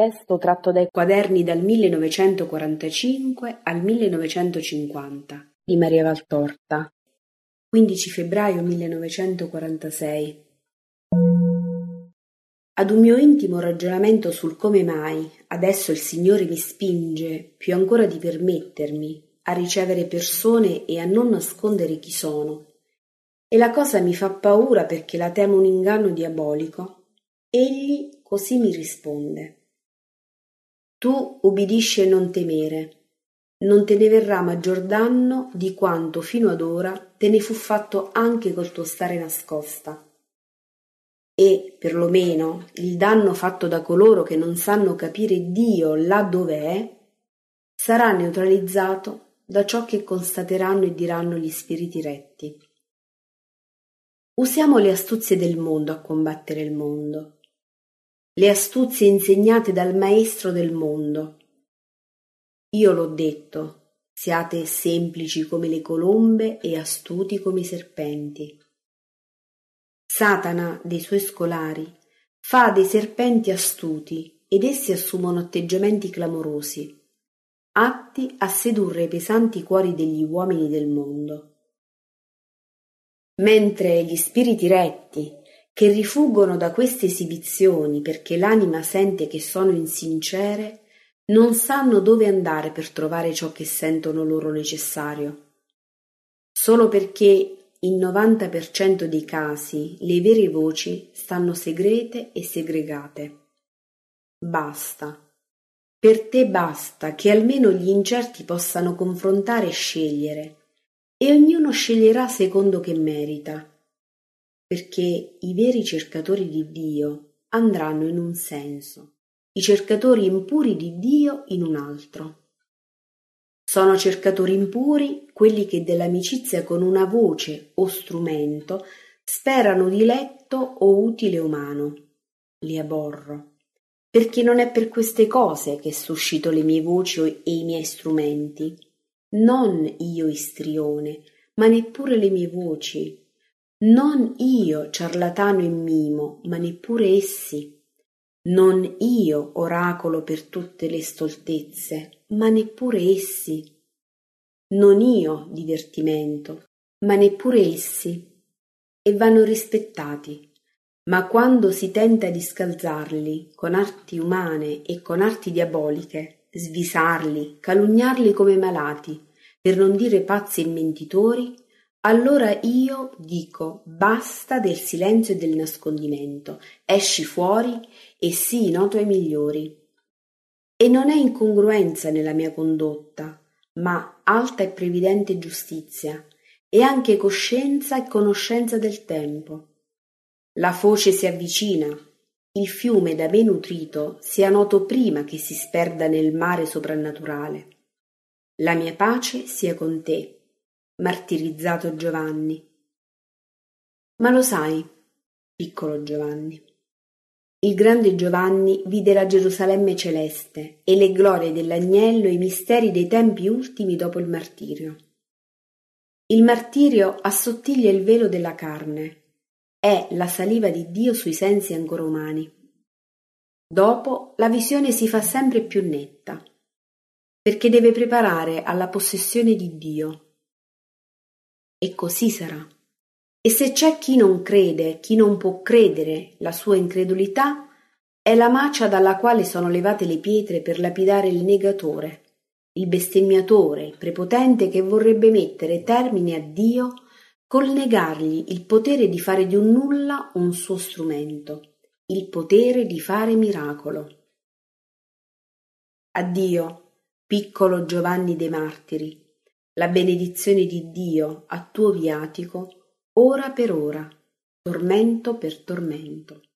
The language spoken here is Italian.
Testo tratto dai quaderni dal 1945 al 1950 di Maria Valtorta, 15 febbraio 1946. Ad un mio intimo ragionamento sul come mai adesso il Signore mi spinge, più ancora di permettermi, a ricevere persone e a non nascondere chi sono, e la cosa mi fa paura perché la temo un inganno diabolico, egli così mi risponde: tu ubbidisci e non temere, non te ne verrà maggior danno di quanto fino ad ora te ne fu fatto anche col tuo stare nascosta. E, perlomeno, il danno fatto da coloro che non sanno capire Dio là dove è, sarà neutralizzato da ciò che constateranno e diranno gli spiriti retti. Usiamo le astuzie del mondo a combattere il mondo, le astuzie insegnate dal maestro del mondo. Io l'ho detto, siate semplici come le colombe e astuti come i serpenti. Satana, dei suoi scolari, fa dei serpenti astuti ed essi assumono atteggiamenti clamorosi, atti a sedurre i pesanti cuori degli uomini del mondo. Mentre gli spiriti retti, che rifuggono da queste esibizioni perché l'anima sente che sono insincere, non sanno dove andare per trovare ciò che sentono loro necessario. Solo perché in 90% dei casi le vere voci stanno segrete e segregate. Basta. Per te basta che almeno gli incerti possano confrontare e scegliere, e ognuno sceglierà secondo che merita, perché i veri cercatori di Dio andranno in un senso, i cercatori impuri di Dio in un altro. Sono cercatori impuri quelli che dell'amicizia con una voce o strumento sperano diletto o utile umano. Li aborro, perché non è per queste cose che suscito le mie voci e i miei strumenti, non io istrione, ma neppure le mie voci, non io ciarlatano e mimo, ma neppure essi, non io oracolo per tutte le stoltezze, ma neppure essi, non io divertimento, ma neppure essi, e vanno rispettati. Ma quando si tenta di scalzarli con arti umane e con arti diaboliche, svisarli, calunniarli come malati, per non dire pazzi e mentitori, allora io dico basta del silenzio e del nascondimento, esci fuori e sii noto ai migliori. E non è incongruenza nella mia condotta, ma alta e previdente giustizia, e anche coscienza e conoscenza del tempo. La foce si avvicina, il fiume da me nutrito sia noto prima che si sperda nel mare soprannaturale. La mia pace sia con te, martirizzato Giovanni. Ma lo sai, piccolo Giovanni, il grande Giovanni vide la Gerusalemme celeste e le glorie dell'agnello e i misteri dei tempi ultimi dopo il martirio. Il martirio assottiglia il velo della carne, è la saliva di Dio sui sensi ancora umani. Dopo la visione si fa sempre più netta, perché deve preparare alla possessione di Dio. E così sarà. E se c'è chi non crede, chi non può credere la sua incredulità, è la macia dalla quale sono levate le pietre per lapidare il negatore, il bestemmiatore, il prepotente che vorrebbe mettere termine a Dio col negargli il potere di fare di un nulla un suo strumento, il potere di fare miracolo. Addio, piccolo Giovanni dei Martiri, la benedizione di Dio a tuo viatico, ora per ora, tormento per tormento.